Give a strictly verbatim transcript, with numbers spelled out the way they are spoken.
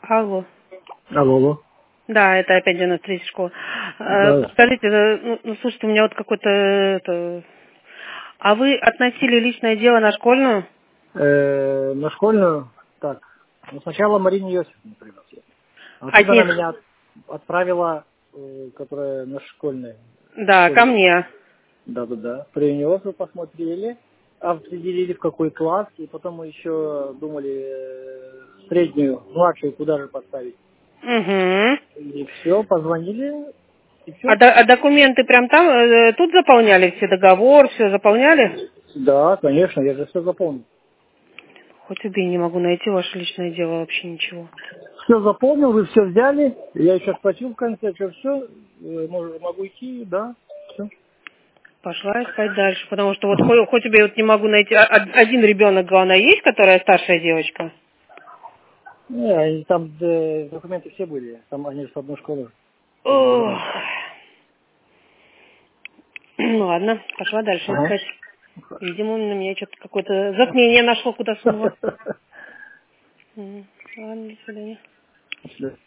Алло. Алло, алло. Да, это опять девяносто третья школа. Да. Э, Скажите, э, ну, ну, слушайте, у меня вот какой-то... это, А вы относили личное дело на школьную? Э, на школьную, так, ну, сначала Марине Иосифовне приносила. А тут От она них? меня от- отправила, э, которая на школьной. Да, ко школе. мне. Да-да-да. Принес, вы посмотрели, определили в какой класс, и потом мы еще думали э, среднюю, младшую, куда же поставить. Угу. И все, позвонили, и А, все. до- а документы прям там, э, тут заполняли все, договор, все заполняли? Да, конечно, я же все заполнил. Хоть убей, не могу найти ваше личное дело, вообще ничего. Все заполнил, вы все взяли, я еще спросил в конце, что все, могу идти, да, все. Пошла искать дальше, потому что вот хоть, хоть убей, вот не могу найти. А- од- Один ребенок, главное, есть, которая старшая девочка? Не, они там э, документы все были, там они же с одной школы. Ох. Ну ладно, пошла дальше Ага. искать. Видимо, на меня что-то какое-то затмение нашло, куда сунула. М, Ладно, до свидания. Да.